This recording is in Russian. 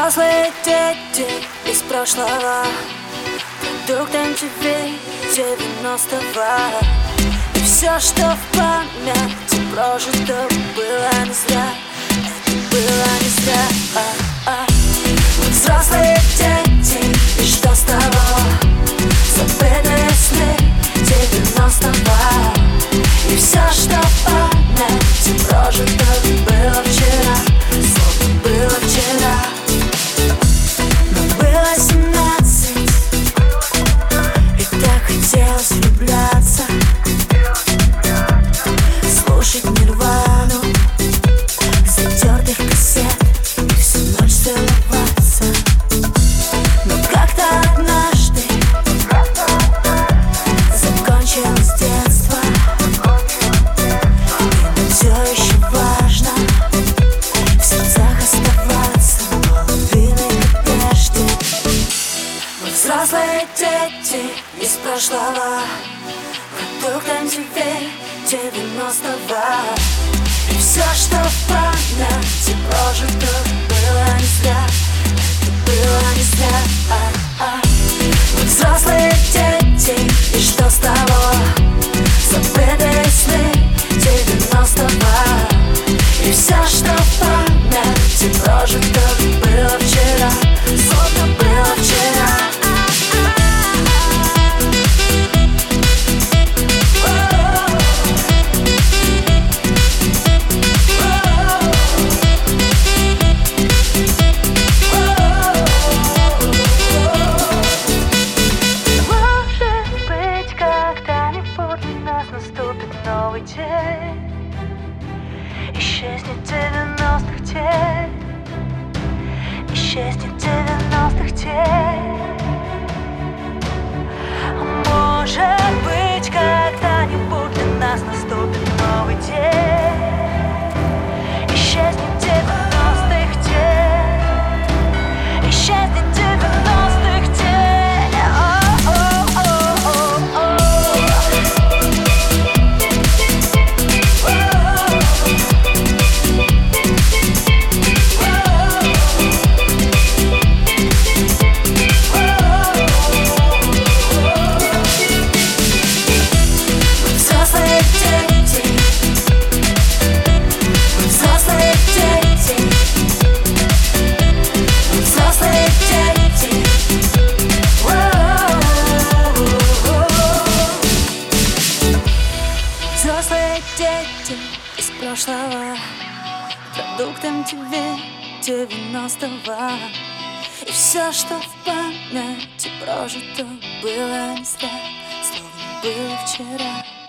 Взрослые дети из прошлого, продукт MTV 90-го. И все, что в памяти прожито, было не зря. Это было не зря. Мы взрослые дети, и что с того? Забытые сны 90-го. И все, что в памяти прожито, было вчера, словно было вчера. Но было 17, и так хотелось влюбляться, слушать Нирвану, затертых кассет и всю ночь целоваться. Но как-то однажды закончилось детство, и нам все еще важно в сердцах оставаться половиной как прежде. Мы взрослые дети из прошлого, продукт MTV 90-го. И все, что в памяти прожито, было не зря. Это было не зря. Мы взрослые дети, и что с того? Забытые сны 90-го. И все, что в памяти прожито, было вчера, словно было вчера. Новый день, исчезнет 90-х тень, исчезнет 90-х тень. Может быть, когда-нибудь для нас наступит новый день, исчезнет 90-х тень, исчезнет 90-х тень. Взрослые дети из прошлого, продукт MTV 90-го. И все, что в памяти прожито, было не зря, словно было вчера.